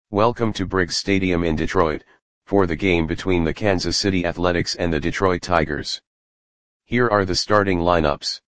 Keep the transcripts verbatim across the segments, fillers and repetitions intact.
Welcome to Briggs Stadium in Detroit, for the game between the Kansas City Athletics and the Detroit Tigers. Here are the starting lineups.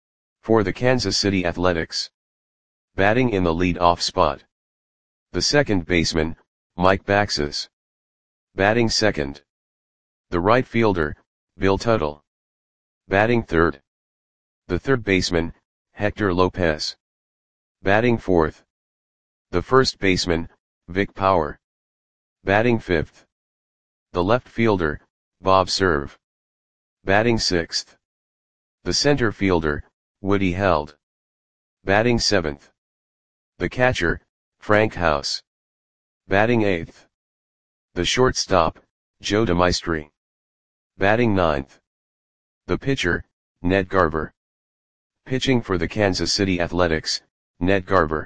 For the Kansas City Athletics. Batting in the lead-off spot. The second baseman, Mike Baxes. Batting second. The right fielder, Bill Tuttle. Batting third. The third baseman, Hector Lopez. Batting fourth. The first baseman, Vic Power. Batting fifth. The left fielder, Bob Cerv. Batting sixth. The center fielder, Woody Held. Batting seventh. The catcher, Frank House. Batting eighth. The shortstop, Joe DeMaestri. Batting ninth. The pitcher, Ned Garver. Pitching for the Kansas City Athletics, Ned Garver.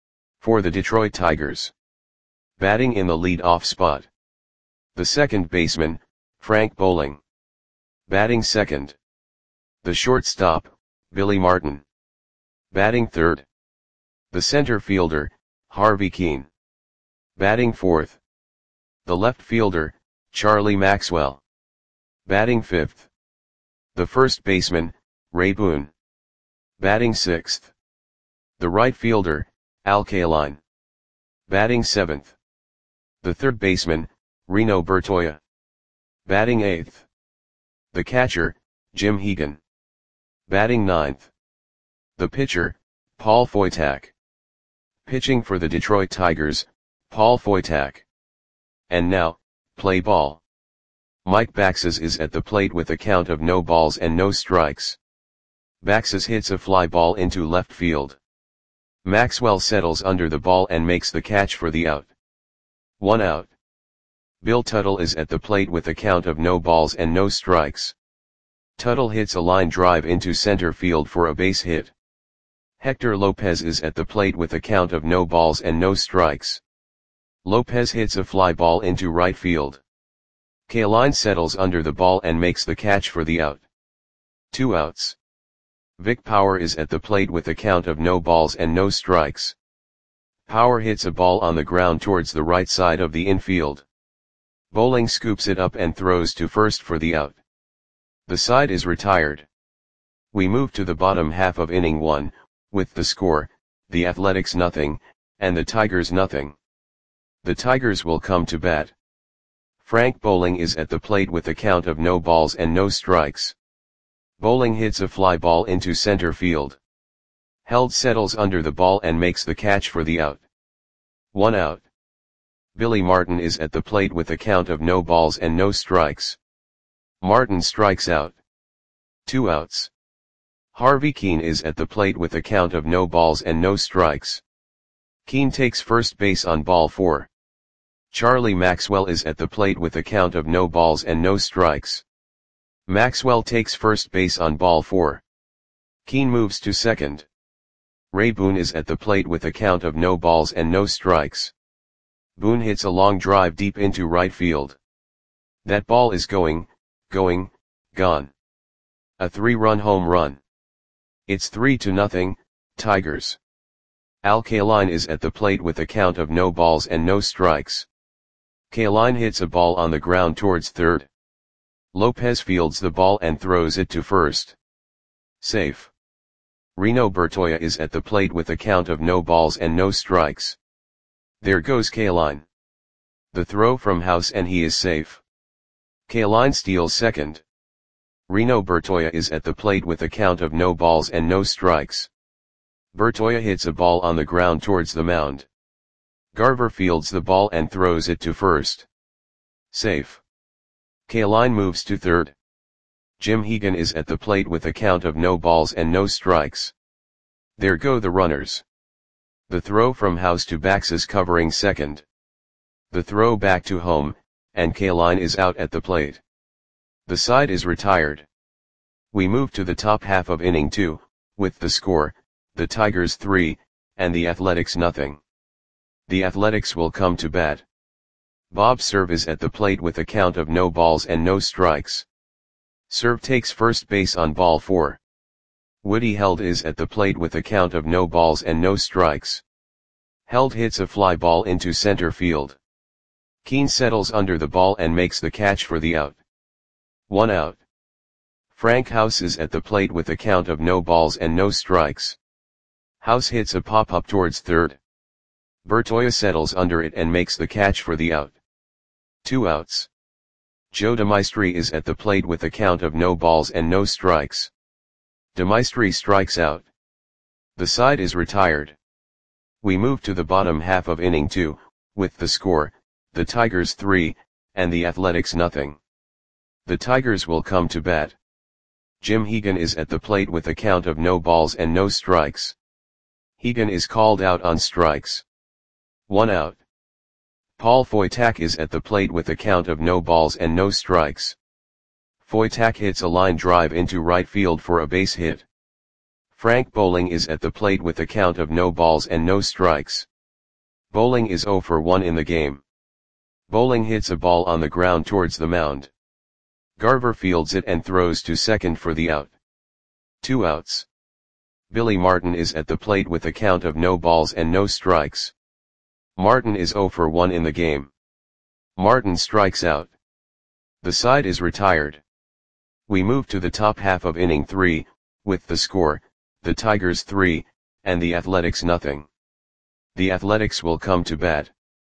For the Detroit Tigers. Batting in the lead-off spot. The second baseman, Frank Bowling. Batting second. The shortstop, Billy Martin. Batting third. The center fielder, Harvey Kuenn. Batting fourth. The left fielder, Charlie Maxwell. Batting fifth. The first baseman, Ray Boone. Batting sixth. The right fielder, Al Kaline. Batting seventh. The third baseman, Reno Bertoia. Batting eighth. The catcher, Jim Hegan. Batting ninth. The pitcher, Paul Foytak. Pitching for the Detroit Tigers, Paul Foytak. And now, play ball. Mike Baxes is at the plate with a count of no balls and no strikes. Baxes hits a fly ball into left field. Maxwell settles under the ball and makes the catch for the out. One out. Bill Tuttle is at the plate with a count of no balls and no strikes. Tuttle hits a line drive into center field for a base hit. Hector Lopez is at the plate with a count of no balls and no strikes. Lopez hits a fly ball into right field. Kaline settles under the ball and makes the catch for the out. Two outs. Vic Power is at the plate with a count of no balls and no strikes. Power hits a ball on the ground towards the right side of the infield. Bowling scoops it up and throws to first for the out. The side is retired. We move to the bottom half of inning one, with the score, the Athletics nothing, and the Tigers nothing. The Tigers will come to bat. Frank Bowling is at the plate with a count of no balls and no strikes. Bowling hits a fly ball into center field. Held settles under the ball and makes the catch for the out. One out. Billy Martin is at the plate with a count of no balls and no strikes. Martin strikes out. Two outs. Harvey Kuenn is at the plate with a count of no balls and no strikes. Kuenn takes first base on ball four. Charlie Maxwell is at the plate with a count of no balls and no strikes. Maxwell takes first base on ball four. Kuenn moves to second. Ray Boone is at the plate with a count of no balls and no strikes. Boone hits a long drive deep into right field. That ball is going, going, gone. A three-run home run. It's three to nothing, Tigers. Al Kaline is at the plate with a count of no balls and no strikes. Kaline hits a ball on the ground towards third. Lopez fields the ball and throws it to first. Safe. Reno Bertoia is at the plate with a count of no balls and no strikes. There goes Kaline. The throw from House and he is safe. Kaline steals second. Reno Bertoia is at the plate with a count of no balls and no strikes. Bertoia hits a ball on the ground towards the mound. Garver fields the ball and throws it to first. Safe. Kaline moves to third. Jim Hegan is at the plate with a count of no balls and no strikes. There go the runners. The throw from House to Baxes covering second. The throw back to home, and Kaline is out at the plate. The side is retired. We move to the top half of inning two, with the score, the Tigers three, and the Athletics nothing. The Athletics will come to bat. Bob Cerv is at the plate with a count of no balls and no strikes. Cerv takes first base on ball four. Woody Held is at the plate with a count of no balls and no strikes. Held hits a fly ball into center field. Keane settles under the ball and makes the catch for the out. One out. Frank House is at the plate with a count of no balls and no strikes. House hits a pop-up towards third. Bertoia settles under it and makes the catch for the out. Two outs. Joe DeMaestri is at the plate with a count of no balls and no strikes. DeMaestri strikes out. The side is retired. We move to the bottom half of inning two, with the score, the Tigers three, and the Athletics nothing. The Tigers will come to bat. Jim Hegan is at the plate with a count of no balls and no strikes. Hegan is called out on strikes. One out. Paul Foytak is at the plate with a count of no balls and no strikes. Foytak hits a line drive into right field for a base hit. Frank Bowling is at the plate with a count of no balls and no strikes. Bowling is oh for one in the game. Bowling hits a ball on the ground towards the mound. Garver fields it and throws to second for the out. Two outs. Billy Martin is at the plate with a count of no balls and no strikes. Martin is oh for one in the game. Martin strikes out. The side is retired. We move to the top half of inning three, with the score, the Tigers three, and the Athletics nothing. The Athletics will come to bat.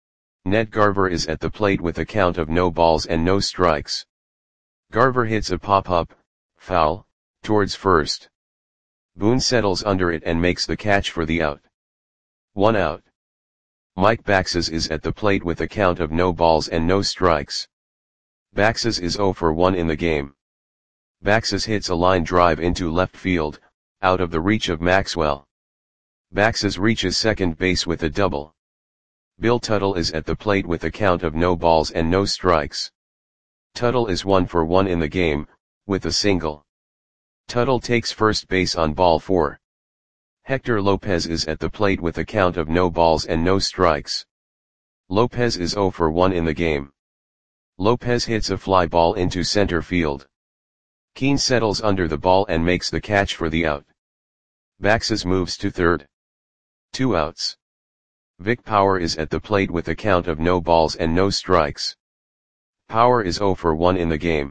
Ned Garver is at the plate with a count of no balls and no strikes. Garver hits a pop-up, foul, towards first. Boone settles under it and makes the catch for the out. One out. Mike Baxes is at the plate with a count of no balls and no strikes. Baxes is oh for one in the game. Baxes hits a line drive into left field, out of the reach of Maxwell. Baxes reaches second base with a double. Bill Tuttle is at the plate with a count of no balls and no strikes. Tuttle is one for one in the game, with a single. Tuttle takes first base on ball four. Hector Lopez is at the plate with a count of no balls and no strikes. Lopez is oh for one in the game. Lopez hits a fly ball into center field. Keane settles under the ball and makes the catch for the out. Baxes moves to third. Two outs. Vic Power is at the plate with a count of no balls and no strikes. Power is oh for one in the game.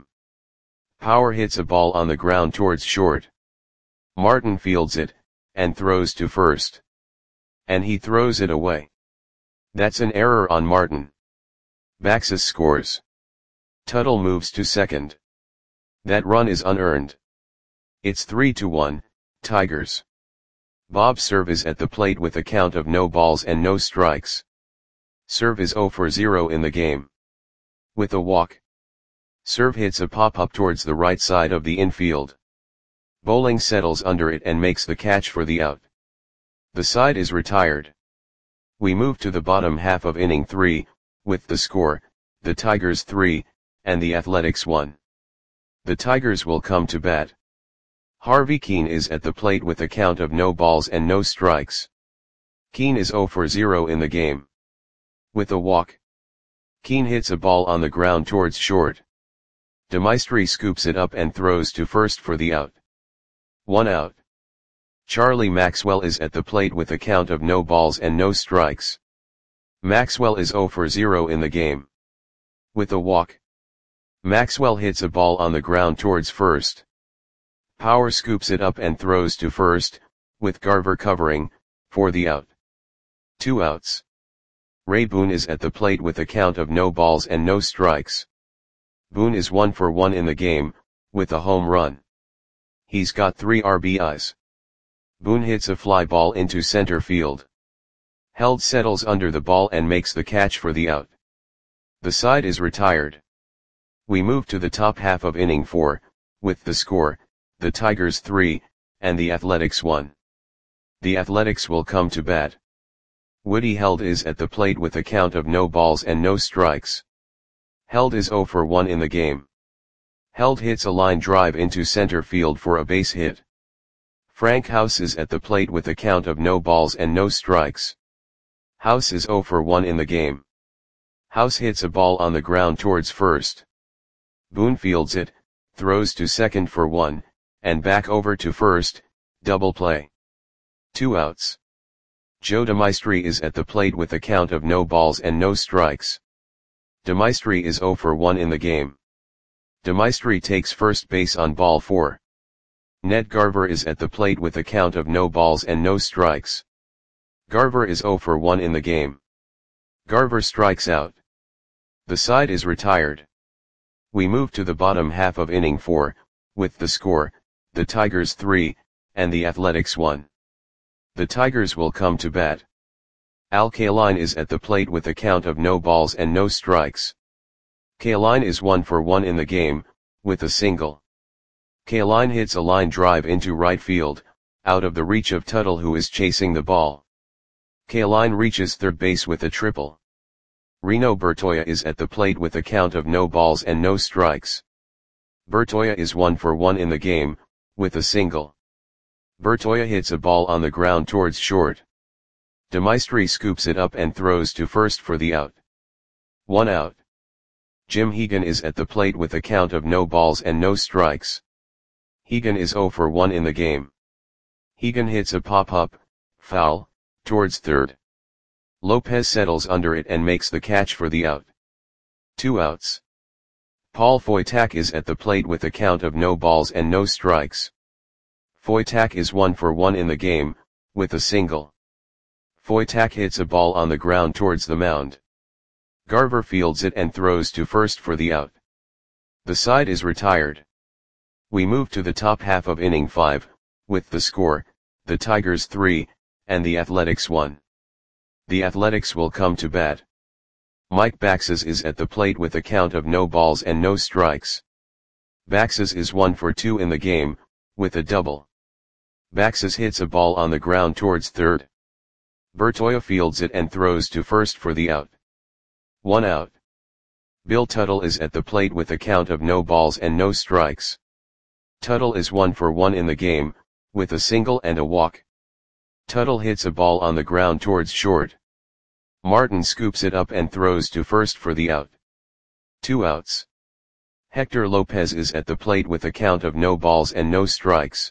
Power hits a ball on the ground towards short. Martin fields it, and throws to first. And he throws it away. That's an error on Martin. Baxes scores. Tuttle moves to second. That run is unearned. It's three to one, Tigers. Bob Cerv is at the plate with a count of no balls and no strikes. Cerv is oh for zero in the game. With a walk. Cerv hits a pop-up towards the right side of the infield. Bowling settles under it and makes the catch for the out. The side is retired. We move to the bottom half of inning three, with the score, the Tigers three, and the Athletics one. The Tigers will come to bat. Harvey Keane is at the plate with a count of no balls and no strikes. Keane is oh for zero in the game. With a walk. Keane hits a ball on the ground towards short. DeMaestri scoops it up and throws to first for the out. One out. Charlie Maxwell is at the plate with a count of no balls and no strikes. Maxwell is oh for zero in the game. With a walk. Maxwell hits a ball on the ground towards first. Power scoops it up and throws to first, with Garver covering, for the out. Two outs. Ray Boone is at the plate with a count of no balls and no strikes. Boone is one for one in the game, with a home run. He's got three R B Is. Boone hits a fly ball into center field. Held settles under the ball and makes the catch for the out. The side is retired. We move to the top half of inning four, with the score, the Tigers three, and the Athletics one. The Athletics will come to bat. Woody Held is at the plate with a count of no balls and no strikes. Held is oh for one in the game. Held hits a line drive into center field for a base hit. Frank House is at the plate with a count of no balls and no strikes. House is oh for one in the game. House hits a ball on the ground towards first. Boone fields it, throws to second for one, and back over to first, double play. Two outs. Joe DeMaestri is at the plate with a count of no balls and no strikes. DeMaestri is zero for one in the game. DeMaestri takes first base on ball four. Ned Garver is at the plate with a count of no balls and no strikes. Garver is zero for one in the game. Garver strikes out. The side is retired. We move to the bottom half of inning four, with the score, the Tigers three, and the Athletics one. The Tigers will come to bat. Al Kaline is at the plate with a count of no balls and no strikes. Kaline is one for one in the game, with a single. Kaline hits a line drive into right field, out of the reach of Tuttle, who is chasing the ball. Kaline reaches third base with a triple. Reno Bertoia is at the plate with a count of no balls and no strikes. Bertoia is one for one in the game, with a single. Bertoia hits a ball on the ground towards short. DeMaestri scoops it up and throws to first for the out. One out. Jim Hegan is at the plate with a count of no balls and no strikes. Hegan is zero for one in the game. Hegan hits a pop-up, foul, towards third. Lopez settles under it and makes the catch for the out. Two outs. Paul Foytak is at the plate with a count of no balls and no strikes. Foytak is one for one in the game, with a single. Foytak hits a ball on the ground towards the mound. Garver fields it and throws to first for the out. The side is retired. We move to the top half of inning five, with the score, the Tigers three, and the Athletics one. The Athletics will come to bat. Mike Baxes is at the plate with a count of no balls and no strikes. Baxes is one for two in the game, with a double. Baxes hits a ball on the ground towards third. Bertoia fields it and throws to first for the out. One out. Bill Tuttle is at the plate with a count of no balls and no strikes. Tuttle is one for one in the game, with a single and a walk. Tuttle hits a ball on the ground towards short. Martin scoops it up and throws to first for the out. Two outs. Hector Lopez is at the plate with a count of no balls and no strikes.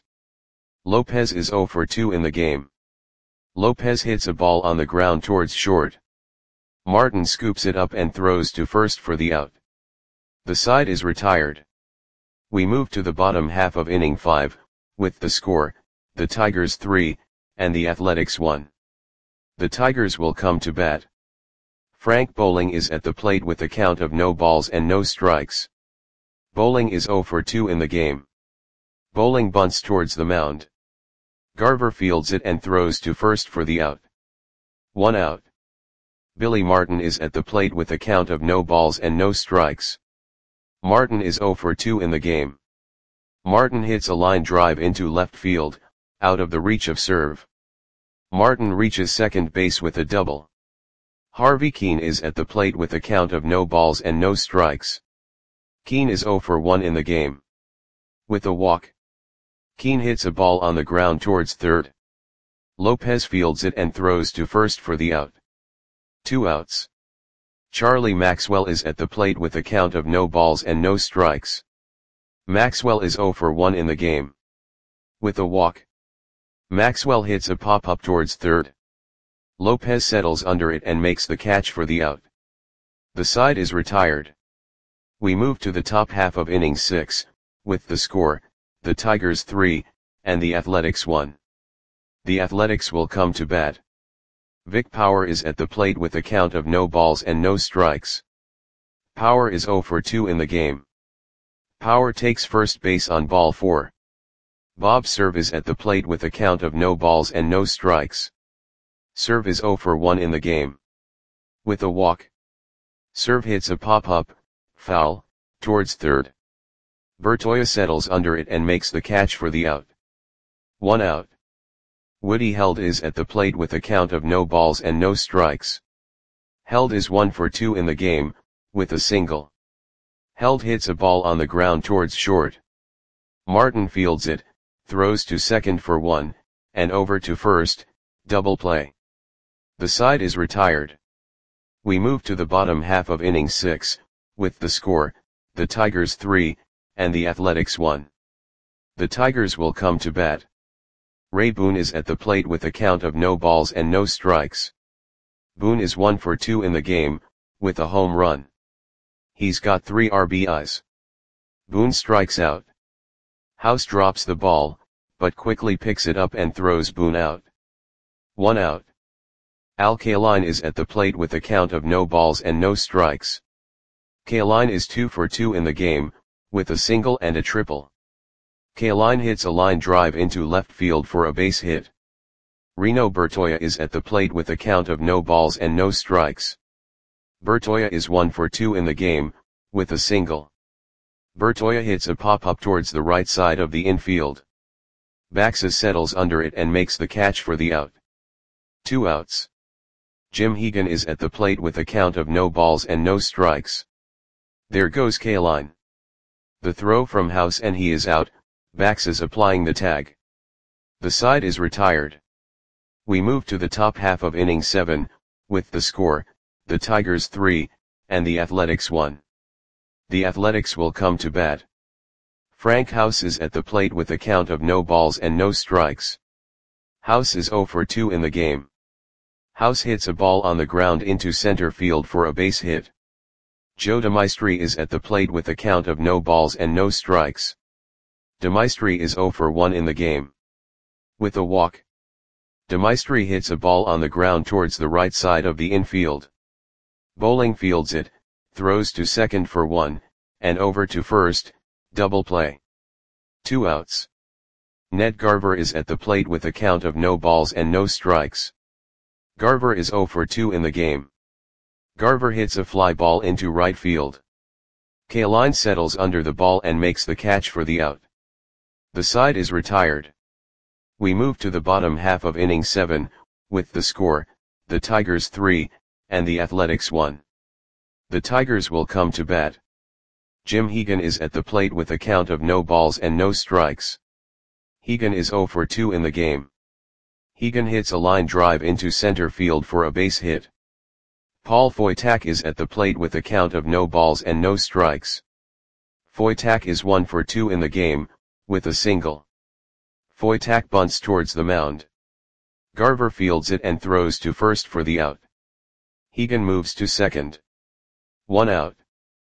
Lopez is zero for two in the game. Lopez hits a ball on the ground towards short. Martin scoops it up and throws to first for the out. The side is retired. We move to the bottom half of inning five, with the score, the Tigers three, and the Athletics one. The Tigers will come to bat. Frank Bowling is at the plate with a count of no balls and no strikes. Bowling is zero for two in the game. Bowling bunts towards the mound. Garver fields it and throws to first for the out. One out. Billy Martin is at the plate with a count of no balls and no strikes. Martin is zero for two in the game. Martin hits a line drive into left field, out of the reach of serve. Martin reaches second base with a double. Harvey Keene is at the plate with a count of no balls and no strikes. Keene is zero for one in the game. With a walk. Keene hits a ball on the ground towards third. Lopez fields it and throws to first for the out. Two outs. Charlie Maxwell is at the plate with a count of no balls and no strikes. Maxwell is zero for one in the game. With a walk. Maxwell hits a pop-up towards third. Lopez settles under it and makes the catch for the out. The side is retired. We move to the top half of inning six, with the score, the Tigers three, and the Athletics one. The Athletics will come to bat. Vic Power is at the plate with a count of no balls and no strikes. Power is zero for two in the game. Power takes first base on ball four. Bob Cerv is at the plate with a count of no balls and no strikes. Cerv is zero for one in the game. With a walk. Cerv hits a pop-up, foul, towards third. Bertoia settles under it and makes the catch for the out. One out. Woody Held is at the plate with a count of no balls and no strikes. Held is one for two in the game, with a single. Held hits a ball on the ground towards short. Martin fields it, throws to second for one, and over to first, double play. The side is retired. We move to the bottom half of inning six, with the score, the Tigers three, and the Athletics one. The Tigers will come to bat. Ray Boone is at the plate with a count of no balls and no strikes. Boone is one for two in the game, with a home run. He's got three R B Is. Boone strikes out. House drops the ball, but quickly picks it up and throws Boone out. One out. Al Kaline is at the plate with a count of no balls and no strikes. Kaline is two for two in the game, with a single and a triple. Kaline hits a line drive into left field for a base hit. Reno Bertoia is at the plate with a count of no balls and no strikes. Bertoia is one for two in the game, with a single. Bertoia hits a pop-up towards the right side of the infield. Baxa settles under it and makes the catch for the out. Two outs. Jim Hegan is at the plate with a count of no balls and no strikes. There goes Kaline. The throw from House and he is out. Baxa's applying the tag. The side is retired. We move to the top half of inning seven, with the score, the Tigers three, and the Athletics one. The Athletics will come to bat. Frank House is at the plate with a count of no balls and no strikes. House is zero for two in the game. House hits a ball on the ground into center field for a base hit. Joe DeMaestri is at the plate with a count of no balls and no strikes. DeMaestri is zero for one in the game. With a walk. DeMaestri hits a ball on the ground towards the right side of the infield. Bowling fields it, throws to second for one, and over to first, double play. Two outs. Ned Garver is at the plate with a count of no balls and no strikes. Garver is zero for two in the game. Garver hits a fly ball into right field. Kaline settles under the ball and makes the catch for the out. The side is retired. We move to the bottom half of inning seven, with the score, the Tigers three, and the Athletics one. The Tigers will come to bat. Jim Hegan is at the plate with a count of no balls and no strikes. Hegan is zero for two in the game. Hegan hits a line drive into center field for a base hit. Paul Foytak is at the plate with a count of no balls and no strikes. Foytak is one for two in the game, with a single. Foytak bunts towards the mound. Garver fields it and throws to first for the out. Hegan moves to second. One out.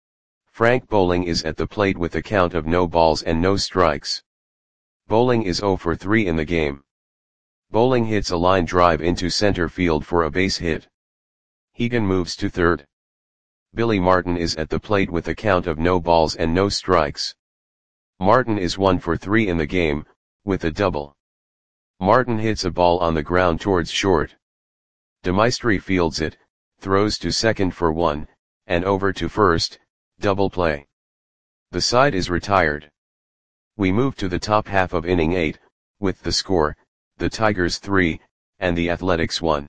Frank Bowling is at the plate with a count of no balls and no strikes. Bowling is zero for three in the game. Bowling hits a line drive into center field for a base hit. Hegan moves to third. Billy Martin is at the plate with a count of no balls and no strikes. Martin is one for three in the game, with a double. Martin hits a ball on the ground towards short. DeMaestri fields it, throws to second for one, and over to first, double play. The side is retired. We move to the top half of inning eight, with the score, the Tigers three, and the Athletics one.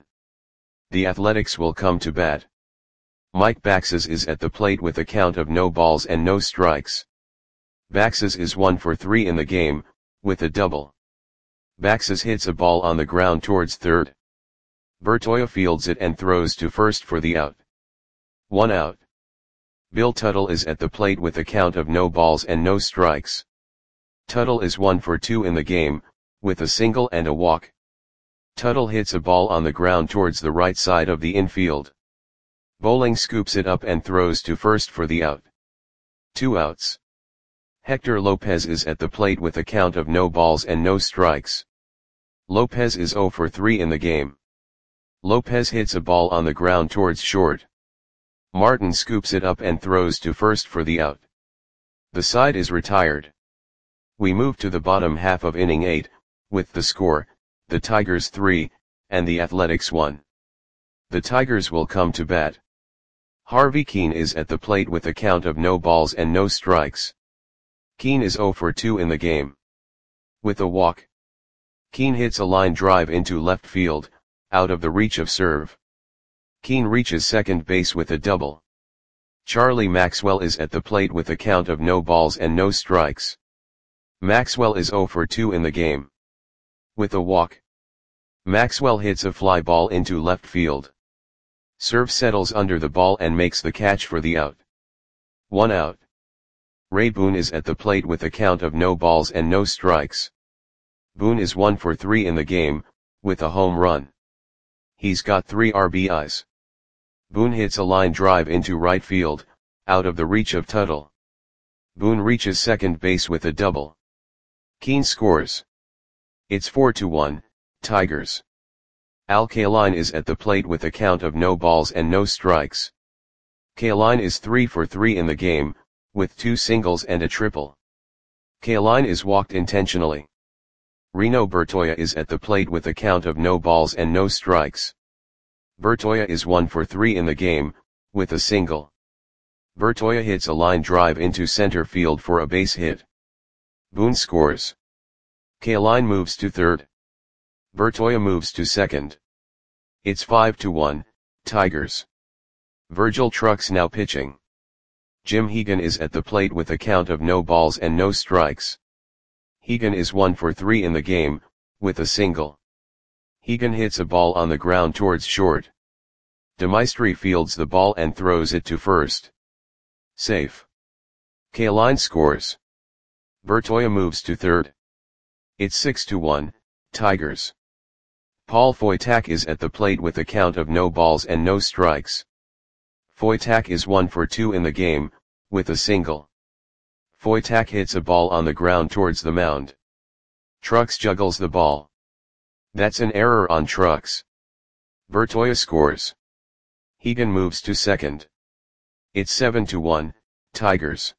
The Athletics will come to bat. Mike Baxas is at the plate with a count of no balls and no strikes. Baxas is one for three in the game, with a double. Baxas hits a ball on the ground towards third. Bertoia fields it and throws to first for the out. One out. Bill Tuttle is at the plate with a count of no balls and no strikes. Tuttle is one for two in the game, with a single and a walk. Tuttle hits a ball on the ground towards the right side of the infield. Bowling scoops it up and throws to first for the out. Two outs. Hector Lopez is at the plate with a count of no balls and no strikes. Lopez is zero for three in the game. Lopez hits a ball on the ground towards short. Martin scoops it up and throws to first for the out. The side is retired. We move to the bottom half of inning eight, with the score, the Tigers three, and the Athletics one. The Tigers will come to bat. Harvey Keene is at the plate with a count of no balls and no strikes. Keene is zero for two in the game. With a walk. Keene hits a line drive into left field, out of the reach of serve. Keene reaches second base with a double. Charlie Maxwell is at the plate with a count of no balls and no strikes. Maxwell is zero for two in the game. With a walk. Maxwell hits a fly ball into left field. Serve settles under the ball and makes the catch for the out. One out. Ray Boone is at the plate with a count of no balls and no strikes. Boone is one for three in the game, with a home run. He's got three R B Is. Boone hits a line drive into right field, out of the reach of Tuttle. Boone reaches second base with a double. Keane scores. It's four to one, Tigers. Al Kaline is at the plate with a count of no balls and no strikes. Kaline is three for three in the game, with two singles and a triple. Kaline is walked intentionally. Reno Bertoia is at the plate with a count of no balls and no strikes. Bertoia is one for three in the game, with a single. Bertoia hits a line drive into center field for a base hit. Boone scores. Kaline moves to third. Bertoia moves to second. It's five to one, Tigers. Virgil Trucks now pitching. Jim Hegan is at the plate with a count of no balls and no strikes. Hegan is one for three in the game, with a single. Hegan hits a ball on the ground towards short. DeMaestri fields the ball and throws it to first. Safe. Kaline scores. Bertoia moves to third. It's six to one, Tigers. Paul Foytak is at the plate with a count of no balls and no strikes. Foytak is one for two in the game, with a single. Foytak hits a ball on the ground towards the mound. Trucks juggles the ball. That's an error on Trucks. Bertoia scores. Hegan moves to second. It's seven to one, Tigers.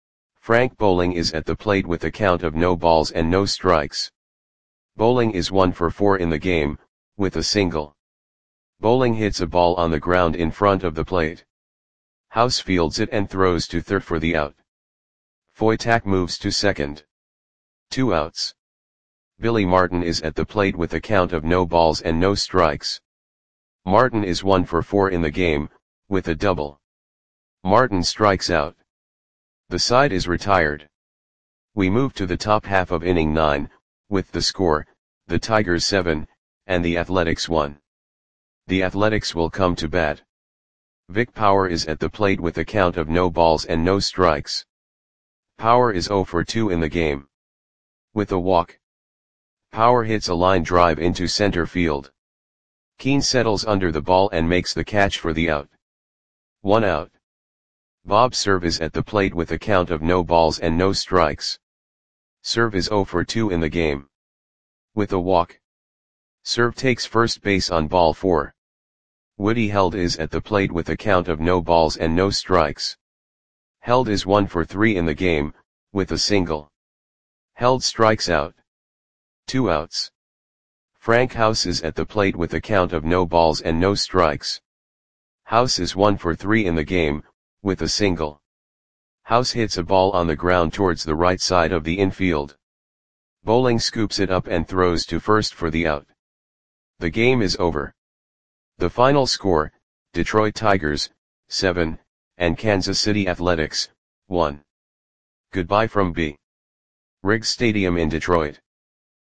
Frank Bowling is at the plate with a count of no balls and no strikes. Bowling is one for four in the game, with a single. Bowling hits a ball on the ground in front of the plate. House fields it and throws to third for the out. Foytak moves to second. Two outs. Billy Martin is at the plate with a count of no balls and no strikes. Martin is one for four in the game, with a double. Martin strikes out. The side is retired. We move to the top half of inning nine, with the score, the Tigers seven, and the Athletics one. The Athletics will come to bat. Vic Power is at the plate with a count of no balls and no strikes. Power is zero for two in the game. With a walk. Power hits a line drive into center field. Keane settles under the ball and makes the catch for the out. One out. Bob Cerv is at the plate with a count of no balls and no strikes. Cerv is zero for two in the game. With a walk. Cerv takes first base on ball four. Woody Held is at the plate with a count of no balls and no strikes. Held is one for three in the game, with a single. Held strikes out. Two outs. Frank House is at the plate with a count of no balls and no strikes. House is one for three in the game, with a single. House hits a ball on the ground towards the right side of the infield. Bowling scoops it up and throws to first for the out. The game is over. The final score, Detroit Tigers, seven, and Kansas City Athletics, one. Goodbye from B. Riggs Stadium in Detroit.